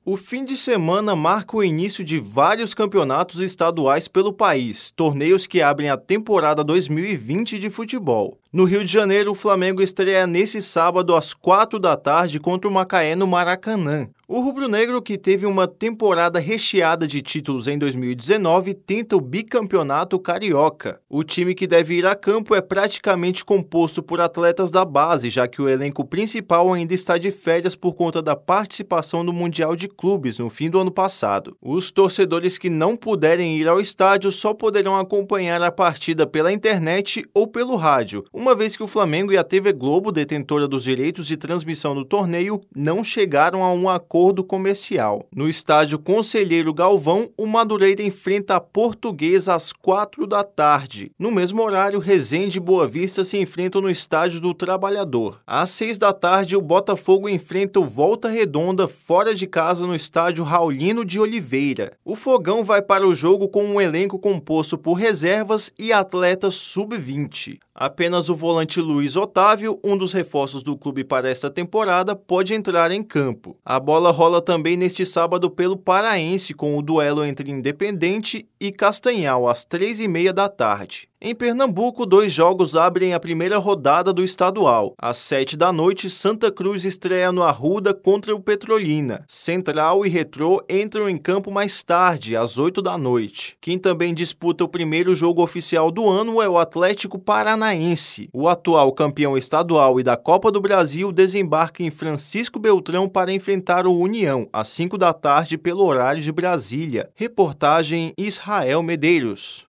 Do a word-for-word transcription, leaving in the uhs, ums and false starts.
O fim de semana marca o início de vários campeonatos estaduais pelo país, torneios que abrem a temporada dois mil e vinte de futebol. No Rio de Janeiro, o Flamengo estreia nesse sábado às quatro da tarde contra o Macaé no Maracanã. O rubro-negro, que teve uma temporada recheada de títulos em dois mil e dezenove, tenta o bicampeonato carioca. O time que deve ir a campo é praticamente composto por atletas da base, já que o elenco principal ainda está de férias por conta da participação no Mundial de Clubes no fim do ano passado. Os torcedores que não puderem ir ao estádio só poderão acompanhar a partida pela internet ou pelo rádio, uma vez que o Flamengo e a T V Globo, detentora dos direitos de transmissão do torneio, não chegaram a um acordo comercial. No estádio Conselheiro Galvão, o Madureira enfrenta a Portuguesa às quatro da tarde. No mesmo horário, Resende e Boa Vista se enfrentam no estádio do Trabalhador. Às seis da tarde, o Botafogo enfrenta o Volta Redonda fora de casa no estádio Raulino de Oliveira. O Fogão vai para o jogo com um elenco composto por reservas e atletas sub vinte. Apenas o volante Luiz Otávio, um dos reforços do clube para esta temporada, pode entrar em campo. A bola rola também neste sábado pelo Paraense, com o duelo entre Independente e Castanhal, às três e meia da tarde. Em Pernambuco, dois jogos abrem a primeira rodada do estadual. Às sete da noite, Santa Cruz estreia no Arruda contra o Petrolina. Central e Retrô entram em campo mais tarde, às oito da noite. Quem também disputa o primeiro jogo oficial do ano é o Atlético Paranaense. O atual campeão estadual e da Copa do Brasil desembarca em Francisco Beltrão para enfrentar o União, às cinco da tarde pelo horário de Brasília. Reportagem Israel Medeiros.